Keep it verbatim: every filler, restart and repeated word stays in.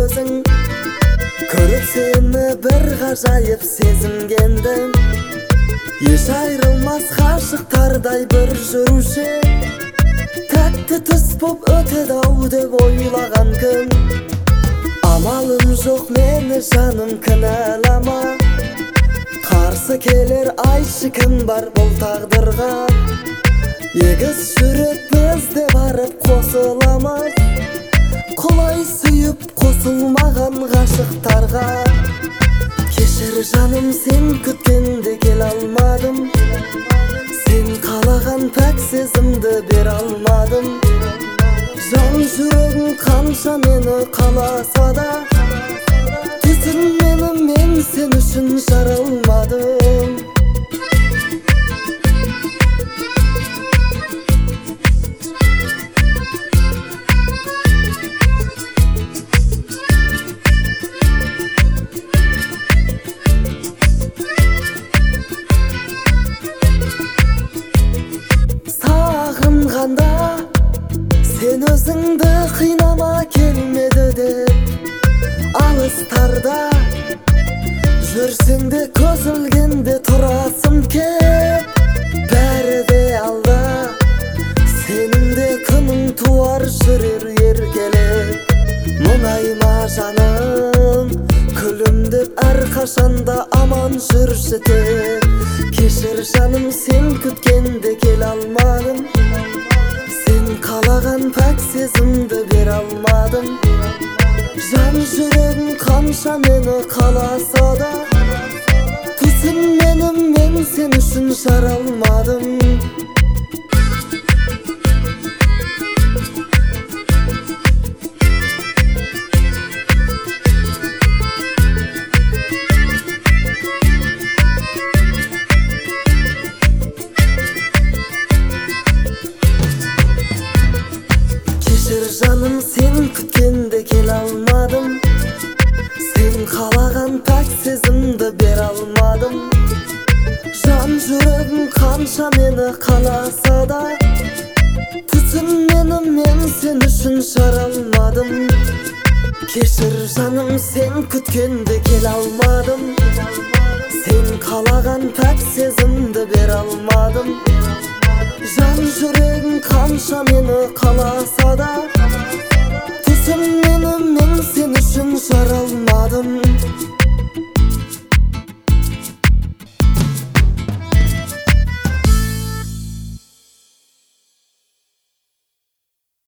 өзің. Көріп сені бір ғажайып сезінгендім. Еш айрылмас ғашықтардай бір жүруші, тәтті түс боп өтеді-ау деп ойлаған күн. Амалым жоқ мені жаным кінәлама, қарсы келер айтшы кім бар бұл тағдырға. Егіз жүрек бізде барып қосыламыз, құлай сүйіп қосылмаған ғашықтарға. Кешір жаным, сен күткенде кел алмадым, сен қалаған пәк сезімді бер алмадым. Жан жүрегің қанша мені қаласа да, түсін мені, мен сен үшін жаралмадым. Сағынғанда сен өзіңді қинама келмеді деп, алыстарда жүрсең де көз ілгенде тұрасың кеп. Бәрі де алда, сенің де күнің туар жүрер еркелеп. Мұңайма жаным, күлімдеп әрқашанда аман жүрші тек. Кешір жаным, сен күткенде кел алмадым, сен қалаған пәк сезімді бер алмадым. Жан жүрегің қанша мені қаласа да, түсін мені, мен сен үшін жаралмадым. Жаным, сен күткенде кел алмадым, сен қалаған пәк сезімді бер алмадым. Жан жүрегім қанша мені қаласа да, түсін мені, мен сен үшін жаралмадым. Кешір жаным, сен күткенде кел алмадым, сен қалаған пәк сезімді бер алмадым. Жан жүрегім қанша мені қаласа да, түсін мені, мен сен үшін жаралмадым.